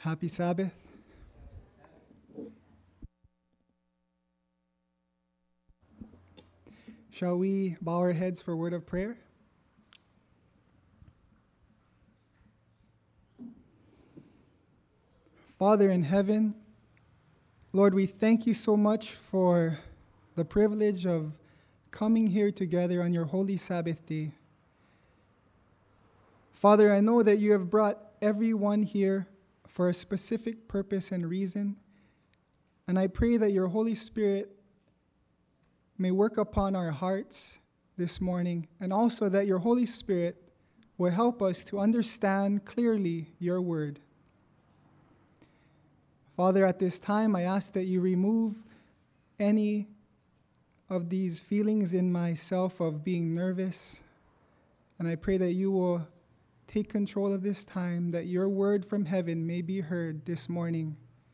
Happy Sabbath. Shall we bow our heads for a word of prayer? Father in heaven, Lord, we thank you so much for the privilege of coming here together on your holy Sabbath day. Father, I know that you have brought everyone here for a specific purpose and reason, and I pray that your Holy Spirit may work upon our hearts this morning, and also that your Holy Spirit will help us to understand clearly your word. Father, at this time, I ask that you remove any of these feelings in myself of being nervous, and I pray that you will take control of this time, that your word from heaven may be heard this morning.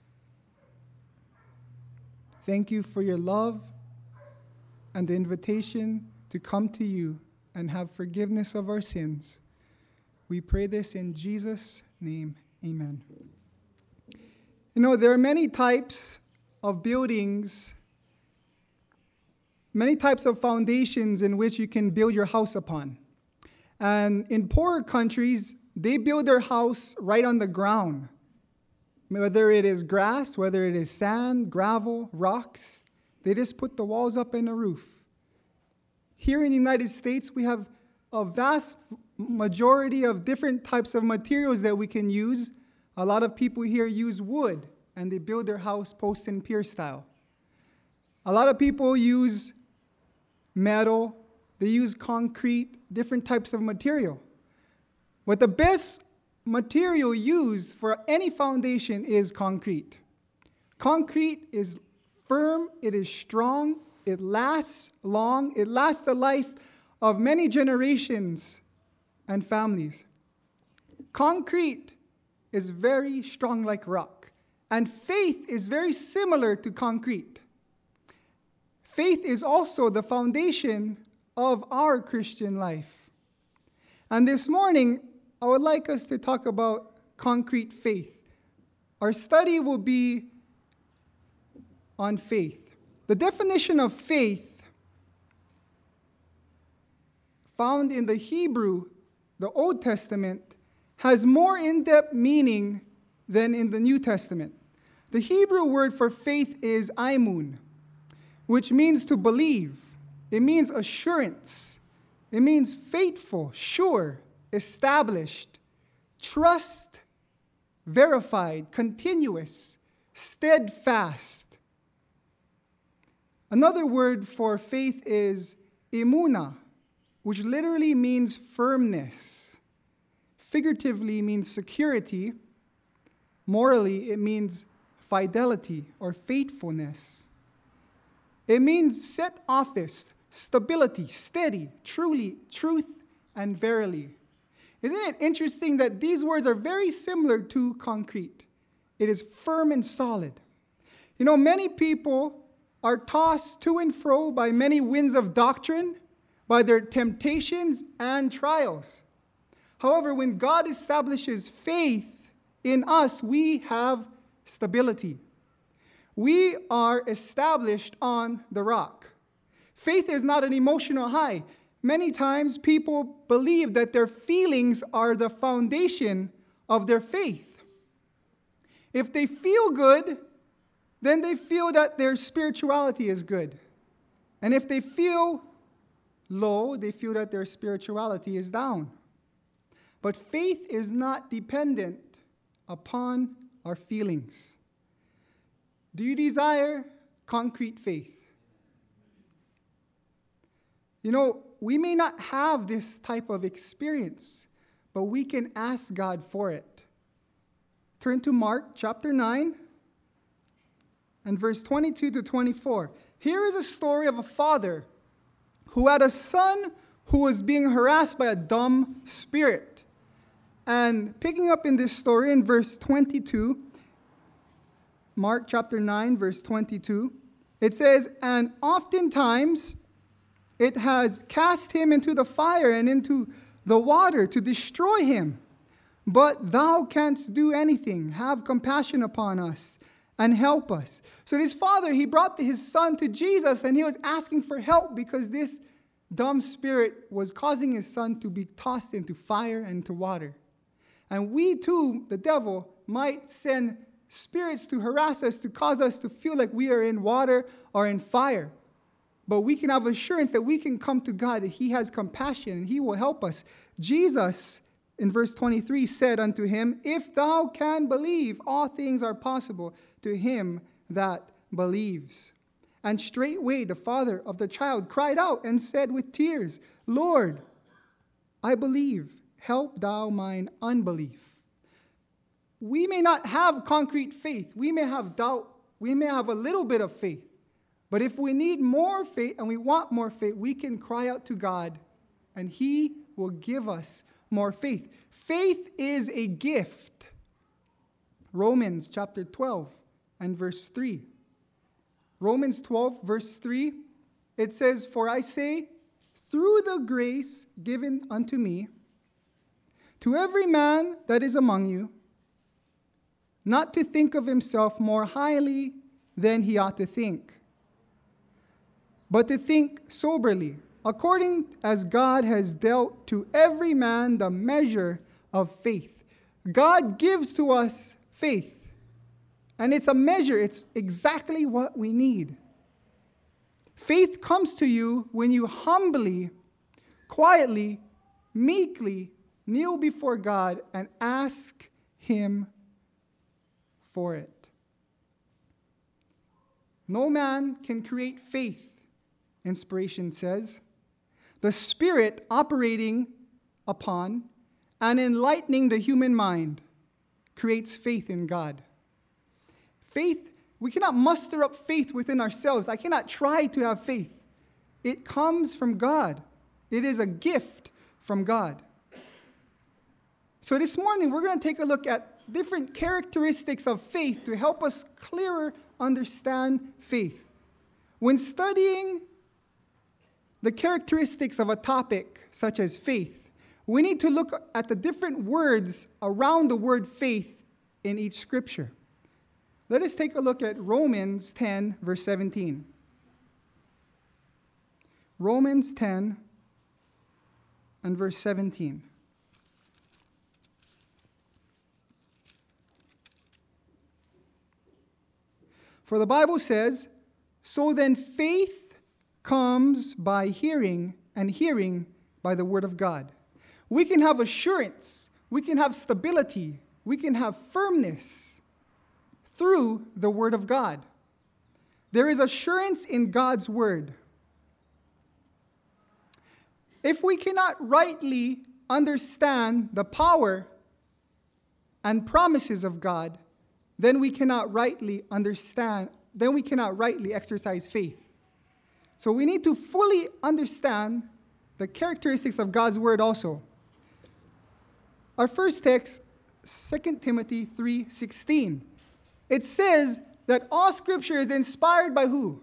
Thank you for your love and the invitation to come to you and have forgiveness of our sins. We pray this in Jesus' name, amen. You know, there are many types of buildings, many types of foundations in which you can build your house upon. And in poorer countries, they build their house right on the ground. Whether it is grass, whether it is sand, gravel, rocks, they just put the walls up and a roof. Here in the United States, we have a vast majority of different types of materials that we can use. A lot of people here use wood, and they build their house post and pier style. A lot of people use metal, they use concrete, different types of material. But the best material used for any foundation is concrete. Concrete is firm, it is strong, it lasts long, it lasts the life of many generations and families. Concrete is very strong like rock, and faith is very similar to concrete. Faith is also the foundation of our Christian life. And this morning, I would like us to talk about concrete faith. Our study will be on faith. The definition of faith found in the Hebrew, the Old Testament, has more in-depth meaning than in the New Testament. The Hebrew word for faith is aimun, which means to believe. It means assurance. It means faithful, sure, established, trust, verified, continuous, steadfast. Another word for faith is emuna, which literally means firmness. Figuratively means security. Morally, it means fidelity or faithfulness. It means set office, stability, steady, truly, truth, and verily. Isn't it interesting that these words are very similar to concrete? It is firm and solid. You know, many people are tossed to and fro by many winds of doctrine, by their temptations and trials. However, when God establishes faith in us, we have stability. We are established on the rock. Faith is not an emotional high. Many times people believe that their feelings are the foundation of their faith. If they feel good, then they feel that their spirituality is good. And if they feel low, they feel that their spirituality is down. But faith is not dependent upon our feelings. Do you desire concrete faith? You know, we may not have this type of experience, but we can ask God for it. Turn to Mark chapter 9 and verse 22 to 24. Here is a story of a father who had a son who was being harassed by a dumb spirit. And picking up in this story in verse 22, Mark chapter 9, verse 22, it says, "And oftentimes it has cast him into the fire and into the water to destroy him. but thou canst do anything. Have compassion upon us and help us. So this father, he brought his son to Jesus, and he was asking for help because this dumb spirit was causing his son to be tossed into fire and into water. And we too, the devil, might send spirits to harass us, to cause us to feel like we are in water or in fire. But we can have assurance that we can come to God, that he has compassion and he will help us. Jesus, in verse 23, said unto him, If thou can believe, all things are possible to him that believes. And straightway the father of the child cried out and said with tears, Lord, I believe, help thou mine unbelief. We may not have concrete faith. We may have doubt. We may have a little bit of faith. But if we need more faith and we want more faith, we can cry out to God and he will give us more faith. Faith is a gift. Romans chapter 12 and verse 3. Romans 12 verse 3, it says, For I say, through the grace given unto me, to every man that is among you, not to think of himself more highly than he ought to think, but to think soberly, according as God has dealt to every man the measure of faith. God gives to us faith, and it's a measure. It's exactly what we need. Faith comes to you when you humbly, quietly, meekly kneel before God and ask him for it. No man can create faith, inspiration says. The Spirit operating upon and enlightening the human mind creates faith in God. Faith, we cannot muster up faith within ourselves. I cannot try to have faith. It comes from God. It is a gift from God. So this morning, we're going to take a look at different characteristics of faith to help us clearer understand faith. When studying the characteristics of a topic such as faith, we need to look at the different words around the word faith in each scripture. Let us take a look at Romans 10, verse 17. Romans 10 and verse 17. For the Bible says, So then faith comes by hearing, and hearing by the word of God. We can have assurance, we can have stability, we can have firmness through the word of God. There is assurance in God's word. If we cannot rightly understand the power and promises of God, then we cannot rightly understand, then we cannot rightly exercise faith. So we need to fully understand the characteristics of God's word also. Our first text, 2 Timothy 3:16. It says that all scripture is inspired by who?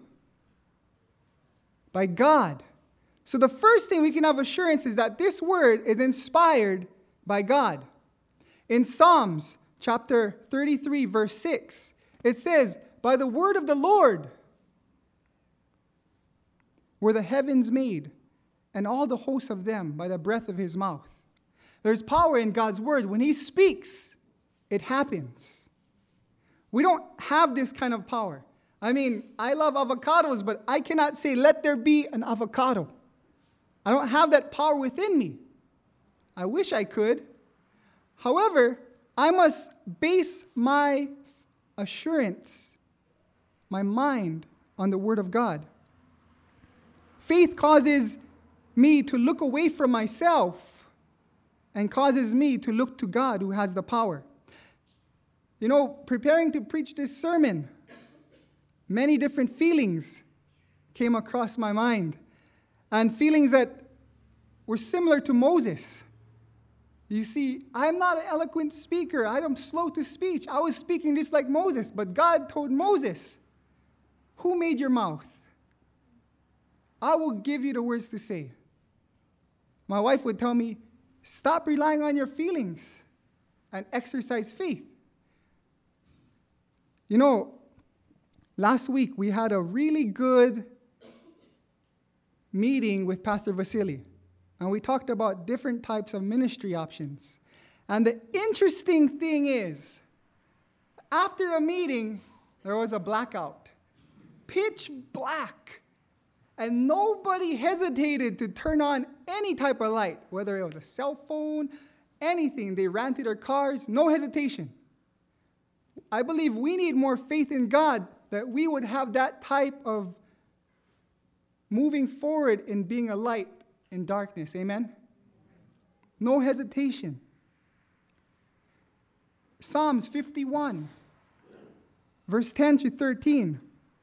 By God. So the first thing we can have assurance is that this word is inspired by God. In Psalms chapter 33, verse 6, it says, By the word of the Lord were the heavens made, and all the hosts of them by the breath of his mouth. There's power in God's word. When he speaks, it happens. We don't have this kind of power. I mean, I love avocados, but I cannot say, let there be an avocado. I don't have that power within me. I wish I could. However, I must base my assurance, my mind, on the word of God. Faith causes me to look away from myself and causes me to look to God who has the power. You know, preparing to preach this sermon, many different feelings came across my mind, and feelings that were similar to Moses. You see, I'm not an eloquent speaker. I'm slow to speech. I was speaking just like Moses, but God told Moses, who made your mouth? I will give you the words to say. My wife would tell me, stop relying on your feelings. and exercise faith. You know, last week we had a really good meeting with Pastor Vasily, and we talked about different types of ministry options. And the interesting thing is, after the meeting, there was a blackout. Pitch black. And nobody hesitated to turn on any type of light, whether it was a cell phone, anything. They ran to their cars, no hesitation. I believe we need more faith in God that we would have that type of moving forward in being a light in darkness. Amen? No hesitation. Psalms 51, verse 10 to 13.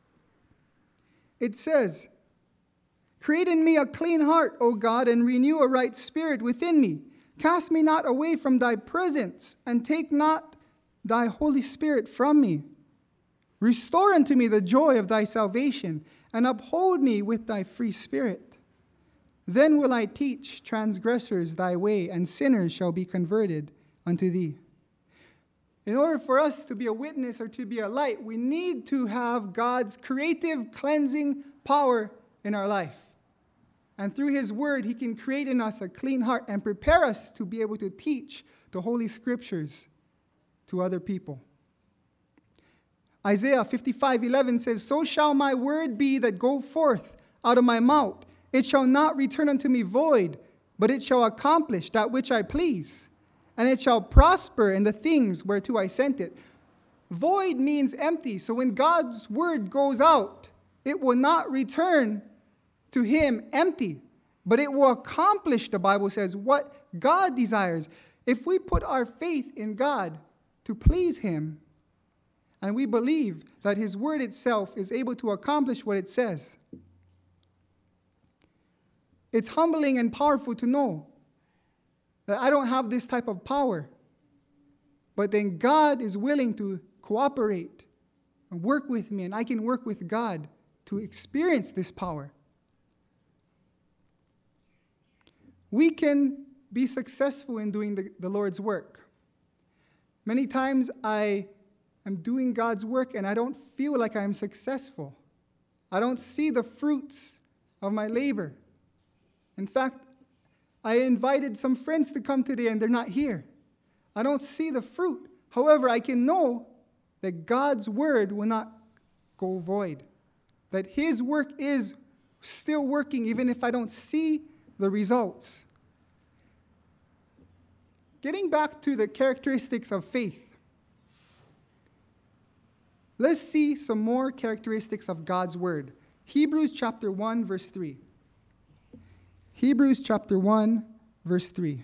It says, "Create in me a clean heart, O God, and renew a right spirit within me. Cast me not away from thy presence, and take not thy Holy Spirit from me. Restore unto me the joy of thy salvation, and uphold me with thy free spirit. Then will I teach transgressors thy way, and sinners shall be converted unto thee." In order for us to be a witness or to be a light, we need to have God's creative, cleansing power in our life. And through his word, he can create in us a clean heart and prepare us to be able to teach the Holy Scriptures to other people. Isaiah 55:11 says, "So shall my word be that go forth out of my mouth. It shall not return unto me void, but it shall accomplish that which I please. And it shall prosper in the things whereto I sent it." Void means empty. So when God's word goes out, it will not return to him empty, but it will accomplish, the Bible says, what God desires. If we put our faith in God to please him, and we believe that his word itself is able to accomplish what it says, it's humbling and powerful to know that I don't have this type of power, but then God is willing to cooperate and work with me, and I can work with God to experience this power. We can be successful in doing the Lord's work. Many times I am doing God's work and I don't feel like I am successful. I don't see the fruits of my labor. In fact, I invited some friends to come today and they're not here. I don't see the fruit. However, I can know that God's word will not go void. That his work is still working even if I don't see the results. Getting back to the characteristics of faith, let's see some more characteristics of God's word. Hebrews chapter 1, verse 3. Hebrews chapter 1, verse 3.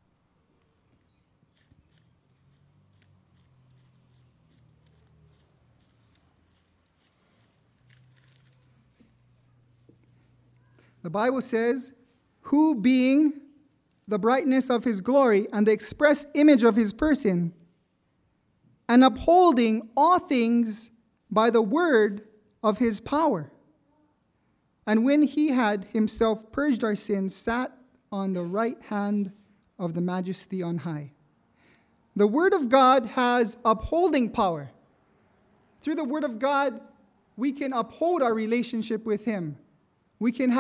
The Bible says, "Who being the brightness of his glory and the express image of his person, and upholding all things by the word of his power. And when he had himself purged our sins, sat on the right hand of the majesty on high." The word of God has upholding power. Through the word of God, we can uphold our relationship with him. We can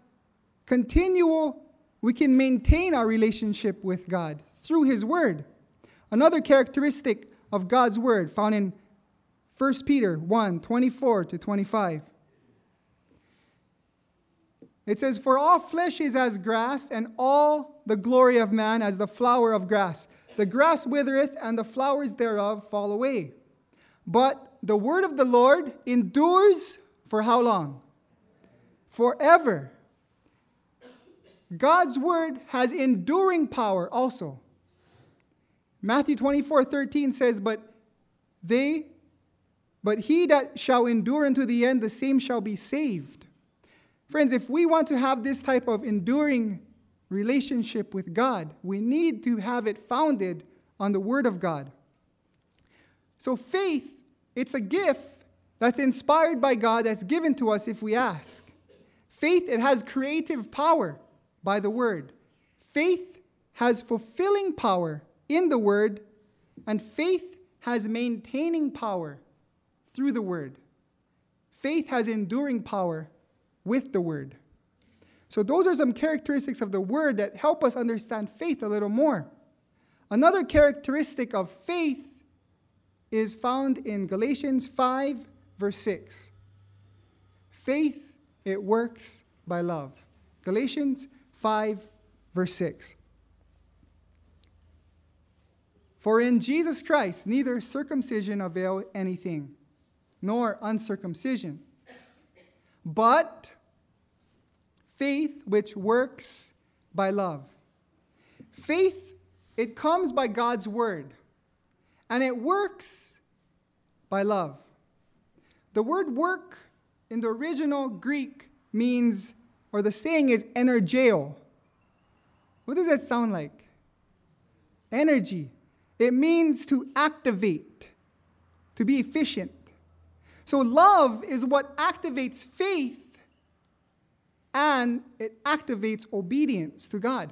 maintain our relationship with God through his word. Another characteristic of God's word found in 1 Peter 1, 24 to 25. It says, "For all flesh is as grass, and all the glory of man as the flower of grass. The grass withereth, and the flowers thereof fall away. But the word of the Lord endures for how long? Forever." God's word has enduring power also. Matthew 24:13 says, But he that shall endure unto the end, the same shall be saved." Friends, if we want to have this type of enduring relationship with God, we need to have it founded on the word of God. So faith, it's a gift that's inspired by God, that's given to us if we ask. Faith, it has creative power by the word. Faith has fulfilling power in the word, And faith has maintaining power through the word. Faith has enduring power with the word. So those are some characteristics of the word that help us understand faith a little more. Another characteristic of faith is found in Galatians 5, verse 6. Faith, it works by love. Galatians 5, verse 6. For in Jesus Christ neither circumcision availed anything, nor uncircumcision, but faith which works by love. Faith, it comes by God's word, and it works by love. The word work in the original Greek means, or the saying is energeo. What does that sound like? Energy. It means to activate, to be efficient. So love is what activates faith, and it activates obedience to God.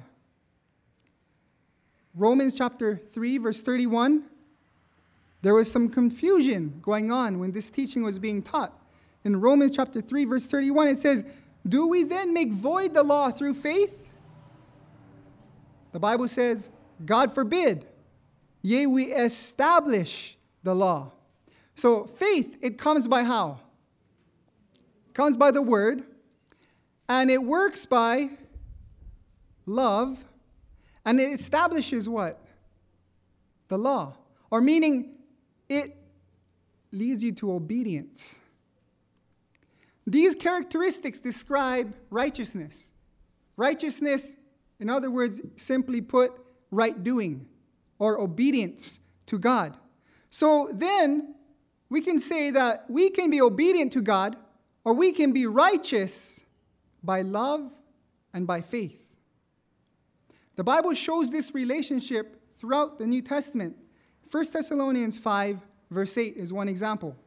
Romans chapter 3, verse 31, there was some confusion going on when this teaching was being taught. In Romans chapter 3, verse 31, it says, "Do we then make void the law through faith?" The Bible says, "God forbid. Yea, we establish the law." So faith, it comes by how? It comes by the word, and it works by love, and it establishes what? The law. Or meaning, it leads you to obedience. These characteristics describe righteousness. Righteousness, in other words, simply put, right doing or obedience to God. So then we can say that we can be obedient to God, or we can be righteous by love and by faith. The Bible shows this relationship throughout the New Testament. 1 Thessalonians 5, verse 8 is one example.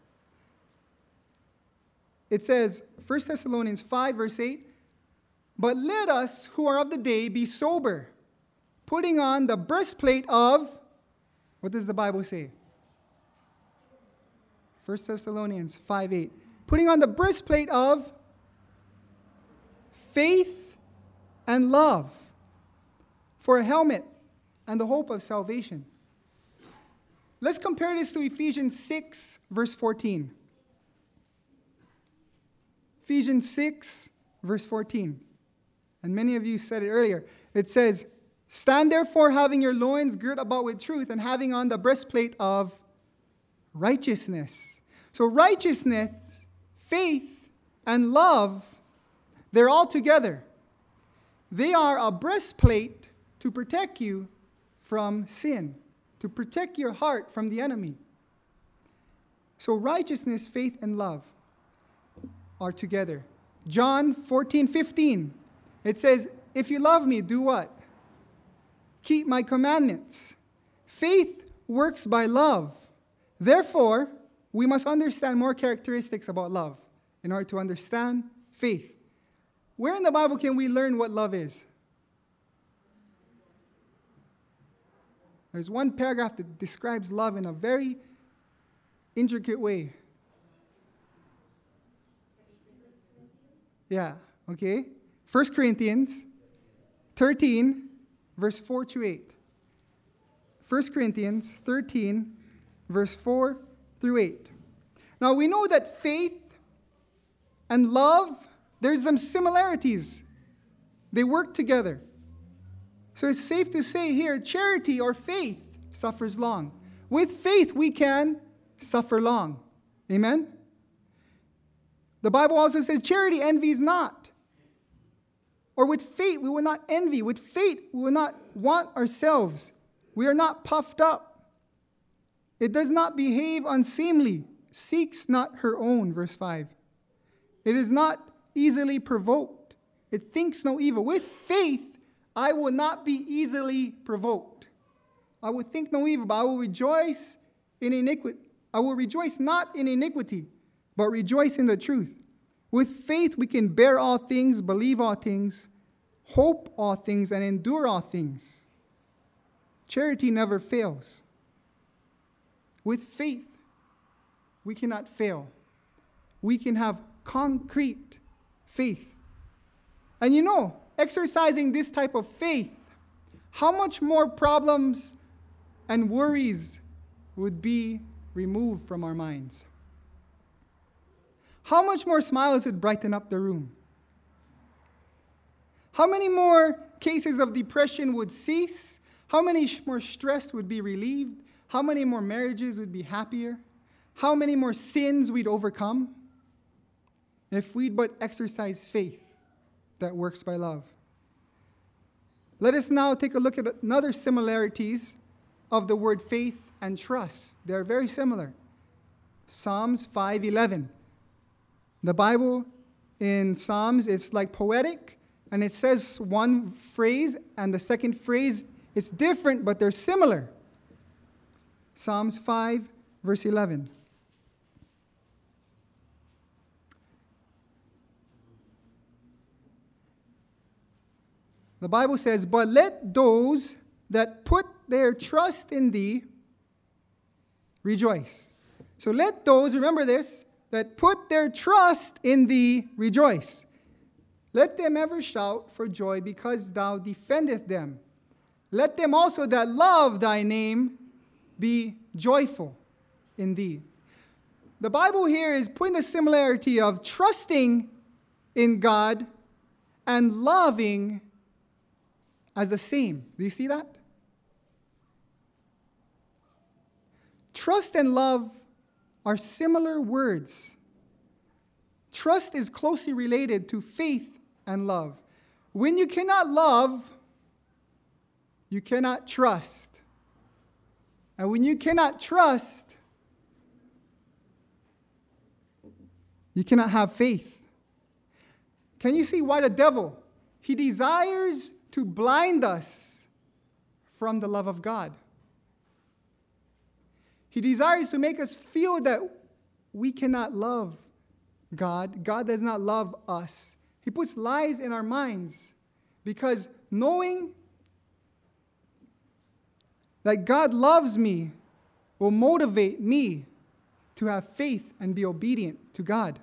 It says, 1 Thessalonians 5, verse 8, "But let us who are of the day be sober, putting on the breastplate of," what does the Bible say? 1 Thessalonians 5, 8. "Putting on the breastplate of faith and love, for a helmet and the hope of salvation." Let's compare this to Ephesians 6, verse 14. Ephesians 6, verse 14. And many of you said it earlier. It says, "Stand therefore, having your loins girt about with truth, and having on the breastplate of righteousness." So righteousness, faith, and love, they're all together. They are a breastplate to protect you from sin, to protect your heart from the enemy. So righteousness, faith, and love are together. John 14:15, it says, "If you love me, do what? Keep my commandments." Faith works by love. Therefore, we must understand more characteristics about love in order to understand faith. Where in the Bible can we learn what love is? There's one paragraph that describes love in a very intricate way. Yeah, okay. 1 Corinthians 13, verse 4 to 8. 1 Corinthians 13, verse 4 through 8. Now we know that faith and love, there's some similarities. They work together. So it's safe to say here, charity or faith suffers long. With faith we can suffer long. Amen? The Bible also says charity envies not. Or with faith we will not envy. With faith we will not want ourselves. We are not puffed up. It does not behave unseemly, seeks not her own, verse 5. It is not easily provoked. It thinks no evil. With faith, I will not be easily provoked. I will think no evil, but I will rejoice in iniquity. I will rejoice not in iniquity, but rejoice in the truth. With faith, we can bear all things, believe all things, hope all things, and endure all things. Charity never fails. with faith, we cannot fail. We can have concrete faith. And you know, exercising this type of faith, how much more problems and worries would be removed from our minds? How much more smiles would brighten up the room? How many more cases of depression would cease? How many more stress would be relieved? How many more marriages would be happier? How many more sins we'd overcome if we'd but exercise faith that works by love? Let us now take a look at another similarities of the word faith and trust. They're very similar. Psalms 5:11. The Bible in Psalms, it's like poetic, and it says one phrase, and the second phrase, it's different, but they're similar. Psalms 5, verse 11. The Bible says, "But let those that put their trust in thee rejoice." So let those, remember this, that put their trust in thee rejoice. Let them ever shout for joy because thou defendeth them. Let them also that love thy name be joyful in thee. The Bible here is putting the similarity of trusting in God and loving as the same. Do you see that? Trust and love are similar words. Trust is closely related to faith and love. When you cannot love, you cannot trust. And when you cannot trust, you cannot have faith. Can you see why the devil, he desires to blind us from the love of God? He desires to make us feel that we cannot love God. God does not love us. He puts lies in our minds because knowing that God loves me will motivate me to have faith and be obedient to God.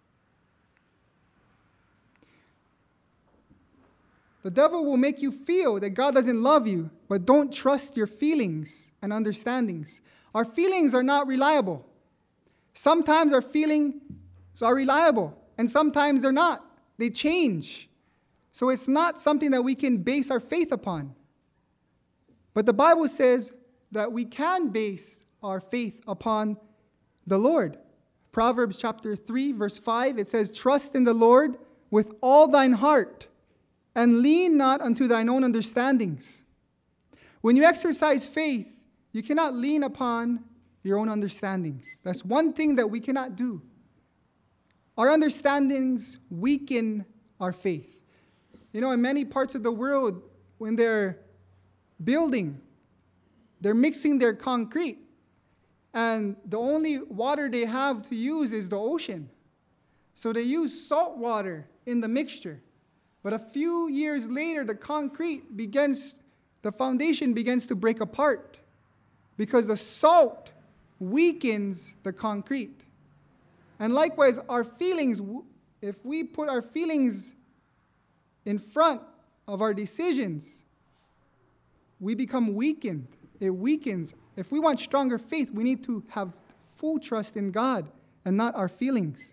The devil will make you feel that God doesn't love you, but don't trust your feelings and understandings. Our feelings are not reliable. Sometimes our feelings are reliable, and sometimes they're not. They change. So it's not something that we can base our faith upon. But the Bible says that we can base our faith upon the Lord. Proverbs chapter 3, verse 5, it says, "Trust in the Lord with all thine heart, and lean not unto thine own understandings." When you exercise faith, you cannot lean upon your own understandings. That's one thing that we cannot do. Our understandings weaken our faith. You know, in many parts of the world, when they're building, they're mixing their concrete, and the only water they have to use is the ocean. So they use salt water in the mixture. But a few years later, the foundation begins to break apart because the salt weakens the concrete. And likewise, our feelings, if we put our feelings in front of our decisions, we become weakened. It weakens. If we want stronger faith, we need to have full trust in God and not our feelings.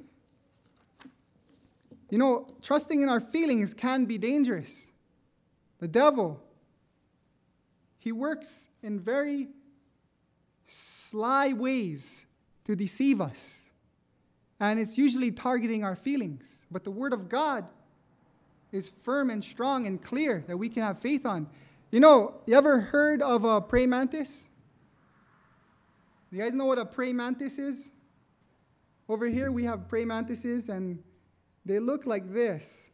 You know, trusting in our feelings can be dangerous. The devil, he works in very sly ways to deceive us. And it's usually targeting our feelings. But the Word of God is firm and strong and clear that we can have faith on. You know, you ever heard of a praying mantis? You guys know what a praying mantis is? Over here we have praying mantises, and they look like this.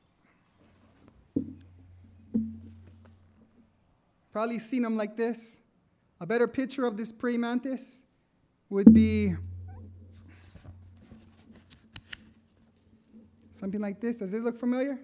Probably seen them like this. A better picture of this praying mantis would be something like this. Does this look familiar?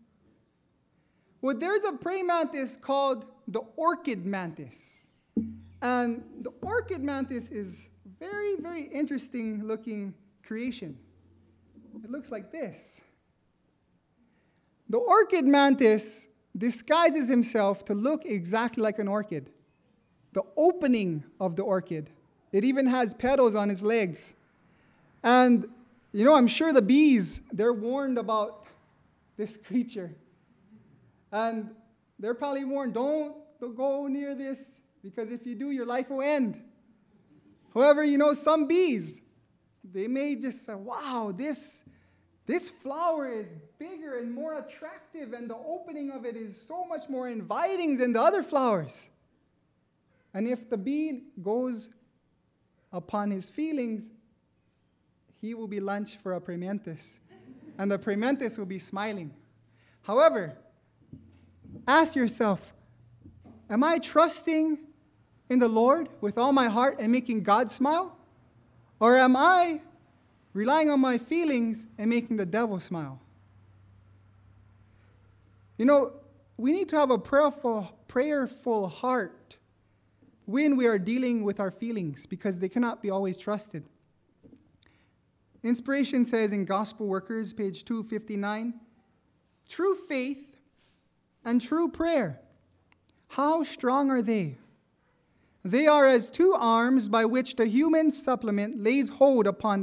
Well, there's a praying mantis called the orchid mantis. And the orchid mantis is very, very interesting looking creation. It looks like this. The orchid mantis disguises himself to look exactly like an orchid. The opening of the orchid. It even has petals on its legs. And, I'm sure the bees, they're warned about this creature. And they're probably warned, don't go near this, because if you do, your life will end. However, some bees, they may just say, wow, this flower is bigger and more attractive, and the opening of it is so much more inviting than the other flowers. And if the bee goes upon his feelings, he will be lunch for a praying mantis, and the praying mantis will be smiling. However, ask yourself, am I trusting in the Lord with all my heart and making God smile? Or am I relying on my feelings and making the devil smile? We need to have a prayerful heart when we are dealing with our feelings, because they cannot be always trusted. Inspiration says in Gospel Workers, page 259, true faith and true prayer, how strong are they? They are as two arms by which the human supplement lays hold upon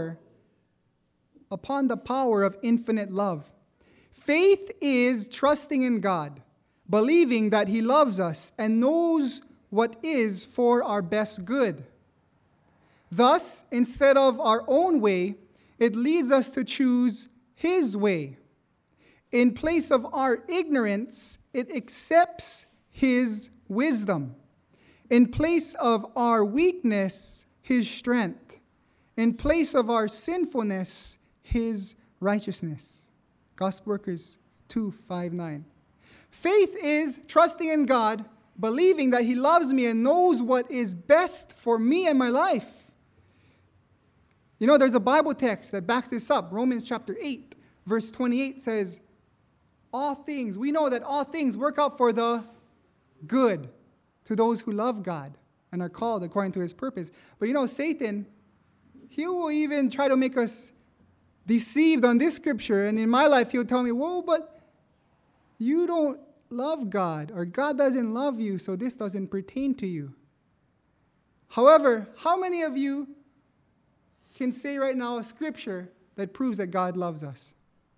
the power of infinite love. Faith is trusting in God, believing that He loves us and knows what is for our best good. Thus, instead of our own way, it leads us to choose His way. In place of our ignorance, it accepts His wisdom. In place of our weakness, His strength. In place of our sinfulness, His righteousness. Gospel Workers 2:5-9. Faith is trusting in God, believing that He loves me and knows what is best for me and my life. There's a Bible text that backs this up. Romans chapter 8, verse 28 says, we know that all things work out for the good to those who love God and are called according to His purpose. But Satan, he will even try to make us deceived on this scripture. And in my life, he'll tell me, whoa, but you don't love God, or God doesn't love you, so this doesn't pertain to you. However, how many of you can say right now a scripture that proves that God loves us?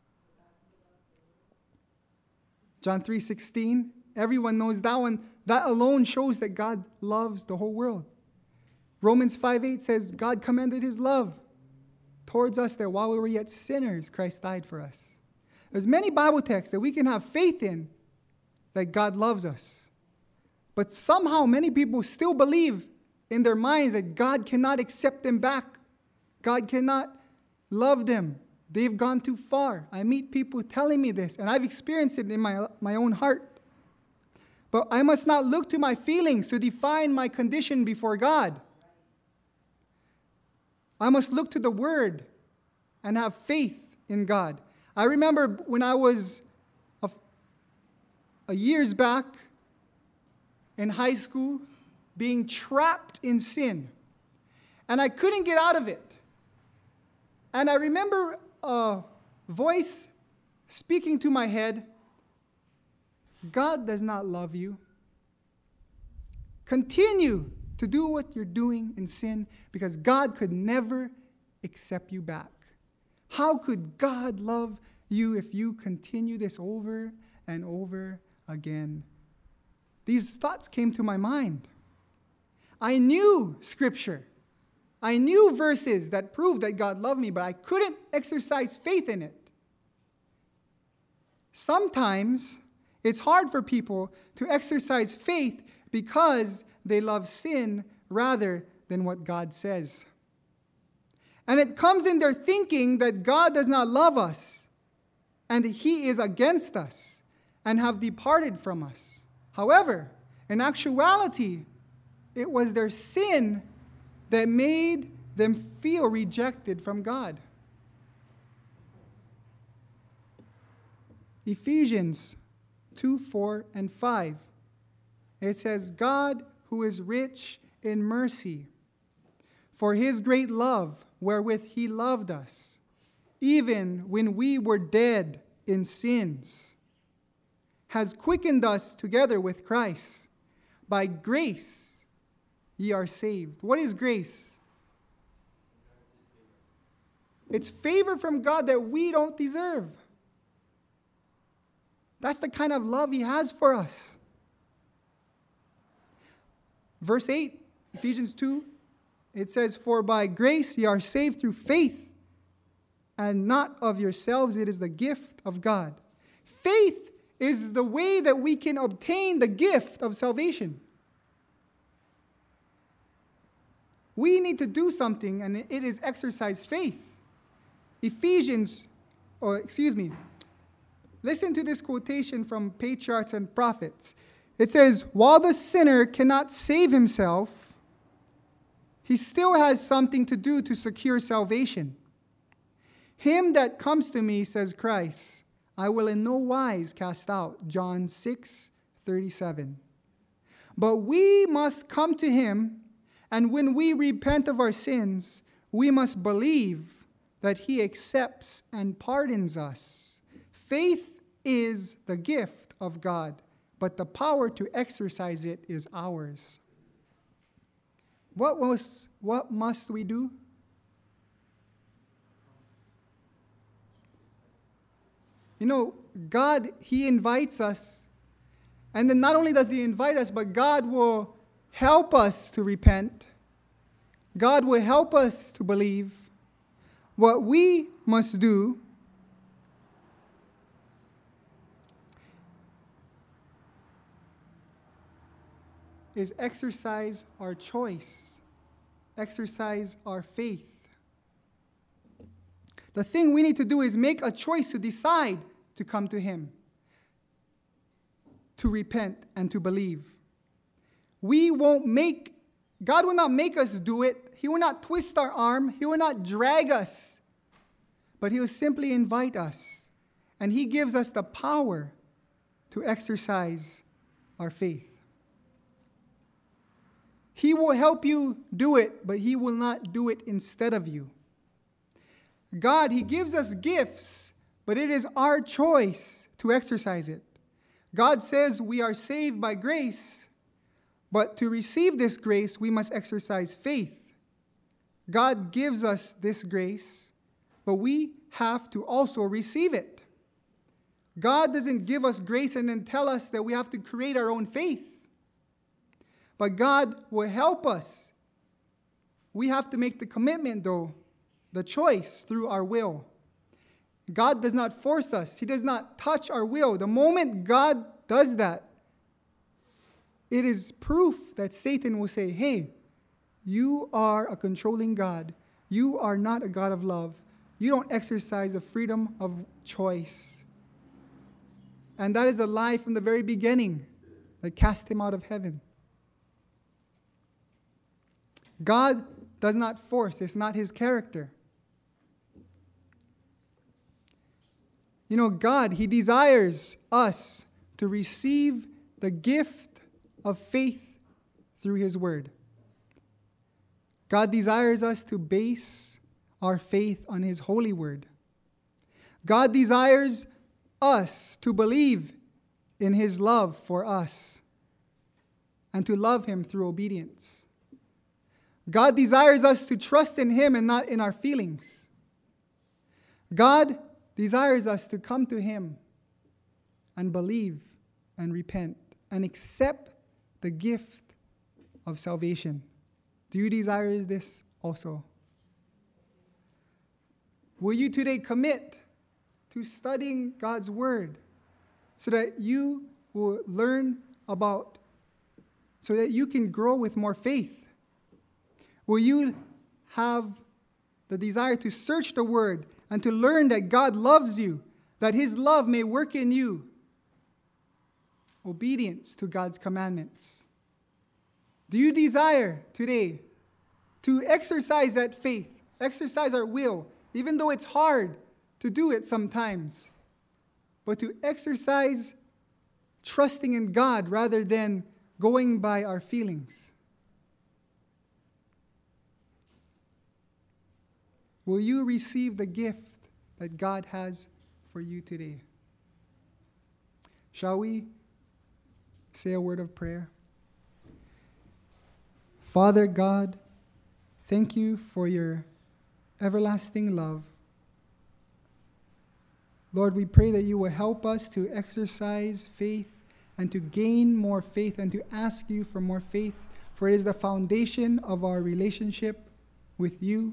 John 3:16, everyone knows that one. That alone shows that God loves the whole world. Romans 5:8 says, God commended His love towards us that while we were yet sinners, Christ died for us. There's many Bible texts that we can have faith in that God loves us. But somehow many people still believe in their minds that God cannot accept them back. God cannot love them. They've gone too far. I meet people telling me this, and I've experienced it in my own heart. But I must not look to my feelings to define my condition before God. I must look to the Word and have faith in God. I remember when I was a years back in high school, being trapped in sin. And I couldn't get out of it. And I remember a voice speaking to my head, God does not love you. Continue to do what you're doing in sin, because God could never accept you back. How could God love you if you continue this over and over again? These thoughts came to my mind. I knew Scripture. I knew verses that proved that God loved me, but I couldn't exercise faith in it. Sometimes it's hard for people to exercise faith because they love sin rather than what God says. And it comes in their thinking that God does not love us and He is against us and have departed from us. However, in actuality, it was their sin that made them feel rejected from God. Ephesians 2:4-5. It says, God, who is rich in mercy, for his great love wherewith he loved us, even when we were dead in sins, has quickened us together with Christ. By grace ye are saved. What is grace? It's favor from God that we don't deserve. That's the kind of love he has for us. Verse 8, Ephesians 2, it says, "For by grace ye are saved through faith, and not of yourselves, it is the gift of God." Faith is the way that we can obtain the gift of salvation. We need to do something, and it is exercise faith. Listen to this quotation from Patriarchs and Prophets. It says, "While the sinner cannot save himself, he still has something to do to secure salvation. Him that comes to me, says Christ, I will in no wise cast out." John 6:37. But we must come to him, and when we repent of our sins, we must believe that he accepts and pardons us. Faith is the gift of God, but the power to exercise it is ours. What must we do? You know, God, he invites us, and then not only does he invite us, but God will help us to repent. God will help us to believe. What we must do is exercise our choice, exercise our faith. The thing we need to do is make a choice to decide to come to him, to repent and to believe. God will not make us do it. He will not twist our arm. He will not drag us. But he will simply invite us. And he gives us the power to exercise our faith. He will help you do it, but he will not do it instead of you. God, he gives us gifts, but it is our choice to exercise it. God says we are saved by grace, but to receive this grace, we must exercise faith. God gives us this grace, but we have to also receive it. God doesn't give us grace and then tell us that we have to create our own faith. But God will help us. We have to make the commitment, though, the choice through our will. God does not force us. He does not touch our will. The moment God does that, it is proof that Satan will say, "Hey, you are a controlling God. You are not a God of love. You don't exercise the freedom of choice." And that is a lie from the very beginning that cast him out of heaven. God does not force. It's not his character. You know, God, he desires us to receive the gift of faith through his word. God desires us to base our faith on his holy word. God desires us to believe in his love for us and to love him through obedience. God desires us to trust in him and not in our feelings. God desires us to come to him and believe and repent and accept the gift of salvation. Do you desire this also? Will you today commit to studying God's word so that you will learn so that you can grow with more faith? Will you have the desire to search the word and to learn that God loves you, that his love may work in you? Obedience to God's commandments. Do you desire today to exercise that faith, exercise our will, even though it's hard to do it sometimes, but to exercise trusting in God rather than going by our feelings. Will you receive the gift that God has for you today? Shall we say a word of prayer? Father God, thank you for your everlasting love. Lord, we pray that you will help us to exercise faith and to gain more faith and to ask you for more faith, for it is the foundation of our relationship with you.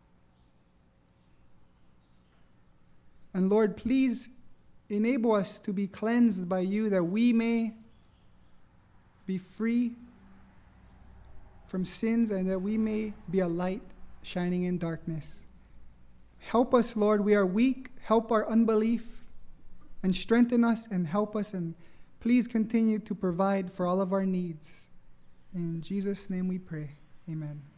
And Lord, please enable us to be cleansed by you, that we may be free from sins and that we may be a light shining in darkness. Help us, Lord. We are weak. Help our unbelief and strengthen us and help us, and please continue to provide for all of our needs. In Jesus' name we pray. Amen.